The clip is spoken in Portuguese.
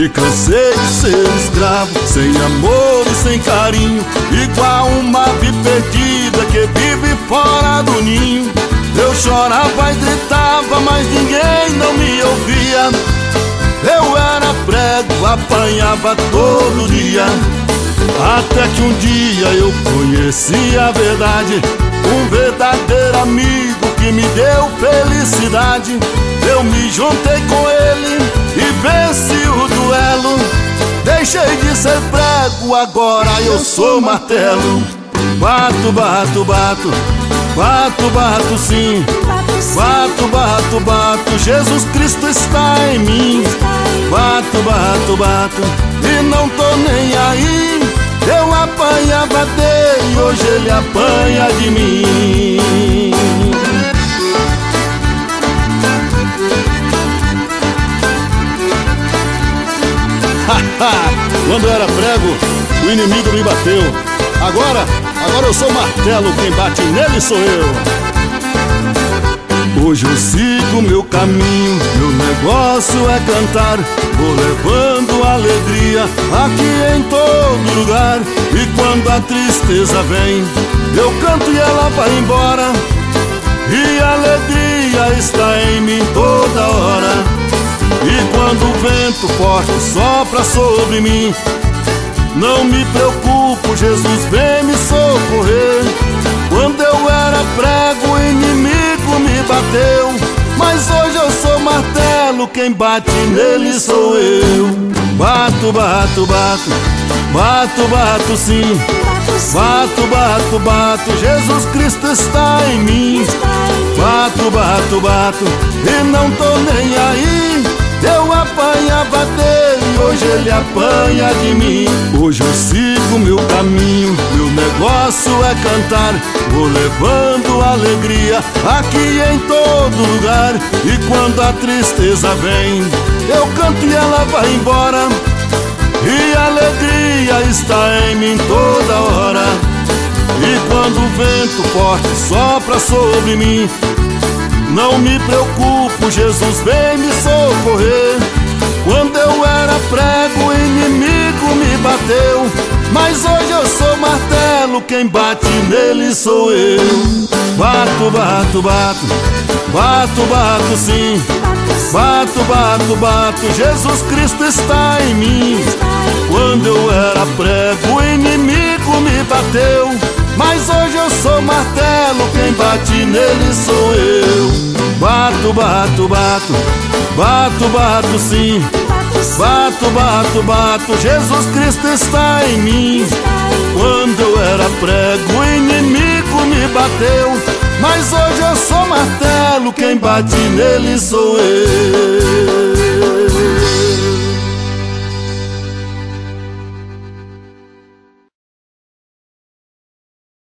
Me cansei de ser escravo, sem amor e sem carinho, igual uma ave perdida que vive fora do ninho. Eu chorava e gritava, mas ninguém não me ouvia. Eu era prego, apanhava todo dia, até que um dia eu conheci a verdade, um verdadeiro amigo que me deu felicidade. Eu me juntei com ele e venci o duelo. Deixei de ser prego, agora eu sou martelo. Bato, bato, bato, bato, bato sim. Bato, bato, bato, Jesus Cristo está em mim. Bato, bato, bato, e não tô nem aí. Eu apanhava dele, hoje ele apanha de mim. Quando eu era prego, o inimigo me bateu. Agora eu sou martelo, quem bate nele sou eu. Hoje eu sigo meu caminho, meu negócio é cantar. Vou levando alegria aqui em todo lugar. E quando a tristeza vem, eu canto e ela vai embora. E a alegria está em mim toda hora. E quando o vento forte sopra sobre mim, não me preocupo, Jesus vem me socorrer. Quando eu era prego, o inimigo me bateu, mas hoje eu sou martelo, quem bate nele sou eu. Bato, bato, bato, bato, bato sim. Bato, bato, bato, Jesus Cristo está em mim. Bato, bato, bato, e não tô nem aí. Eu apanhava dele, hoje ele apanha de mim. Hoje eu sigo meu caminho, meu negócio é cantar. Vou levando alegria aqui em todo lugar. E quando a tristeza vem, eu canto e ela vai embora. E a alegria está em mim toda hora. E quando o vento forte sopra sobre mim, não me preocupo, Jesus vem me socorrer. Quando eu era prego, o inimigo me bateu, mas hoje eu sou martelo, quem bate nele sou eu. Bato, bato, bato, bato, bato sim. Bato, bato, bato, Jesus Cristo está em mim. Quando eu era prego, o inimigo me bateu, mas hoje eu sou martelo, quem bate nele sou eu. Bato, bato, bato, bato, bato sim. Bato, bato, bato, Jesus Cristo está em mim. Quando eu era prego, o inimigo me bateu, mas hoje eu sou martelo, quem bate nele sou eu.